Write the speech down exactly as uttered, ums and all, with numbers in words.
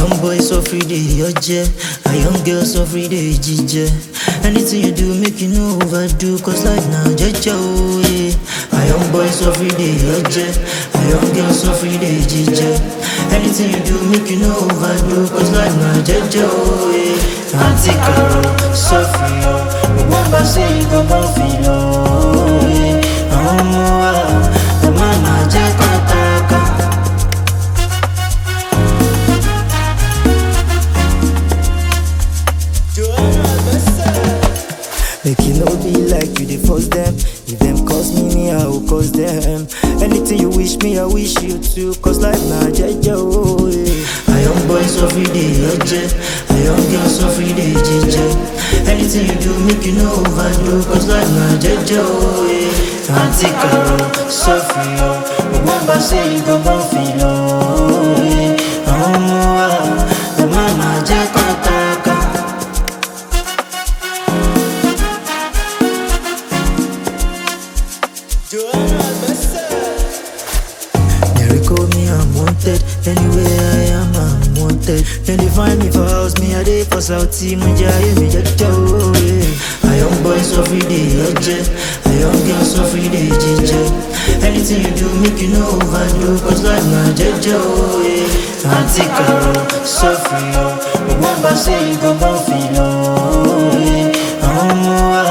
young boy so free day oje, a young girl so free day jije. Anything you do make you no overdo, cause life now jeje oh yeah. A young boy so free day oje, a young girl so free day jije. Anything you do make you no overdo, cause life now jeje oh yeah. Auntie Carol, so free oh, remember say you go born feel oh yeah. Oh, the mama jeko taka. Make it no be like you dey force them. If them cause me, me I will cause them. Anything you wish me, I wish you too. Cause life na jeje oh yeah. A young boy so free day oje, a young girl so free day jije. Anything you do make you no overdo, cause life na jeje oh yeah. Auntie Carol, so free oh, remember say you go born feel oh yeah. Oh, the mama jeko taka. They recall me unwanted, anywhere I am I'm wanted. Then they find me for house, me a day for Southie, Munja, me jaja oh yeah. A young boy so free day oje, a young girl so free day jije. Anything you do make you no overdo, cause life na jeje oh yeah. Auntie Carol, so free oh, remember say you go born feel oh yeah. Oh,